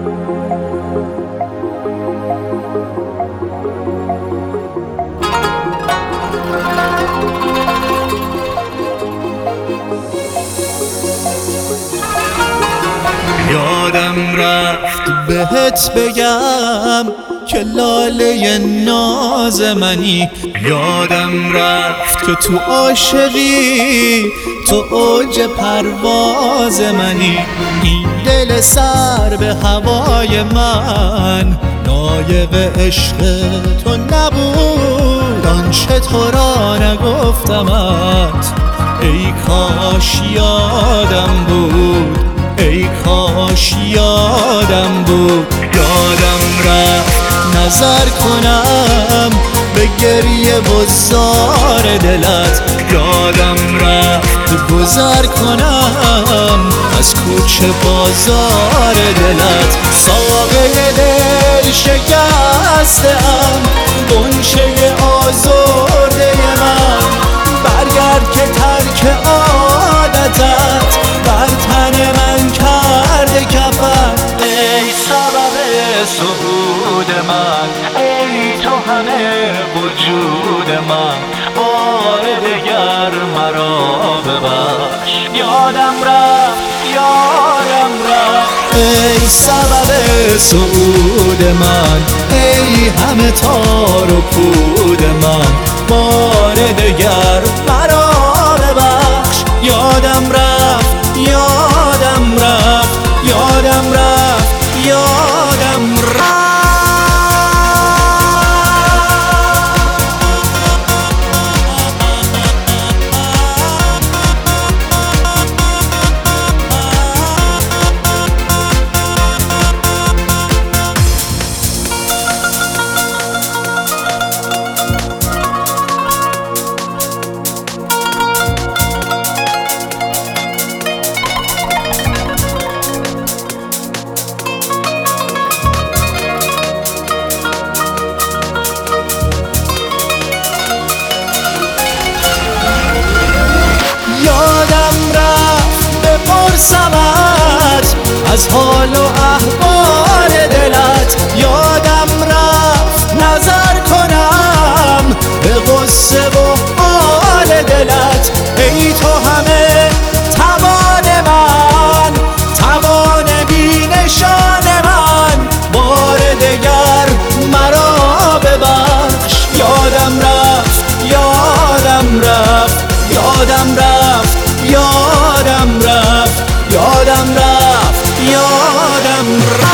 یادم رفت بهت بگم که لاله ناز منی، یادم رفت که تو عاشقی تو اوج پرواز منی. این دل سر به هوای من لایق عشق تو نبود، آنچه تو را نگفتمت ای کاش یادم بود، ای کاش یادم بود. یادم رفت نظر کنم به گریه و زار دلت، یادم رفت گذر کنم از کوچه بازار دلت. ساقه دل شکسته‌ام، غنچه آزرده من، برگرد که ترک عادتت بر تن من کرده کفن. ای سبب صعود من، ای تو همه وجود من، بار دگر مرا ببخش. یادم رفت یادم رفت ای سبب صعود من، ای همه تار و پود من، بار دگر مرا ببخش. یادم رفت یادم رفت یادم رفت یادم رفت. از حال و احوال دلت، یادم رفت نظر کنم به غصه و حال دلت. ای تو همه توان من، توان بی نشان من، بار دگر مرا ببخش. یادم رفت یادم رفت یادم رفت یادم رفت یادم رفت یادم رفت.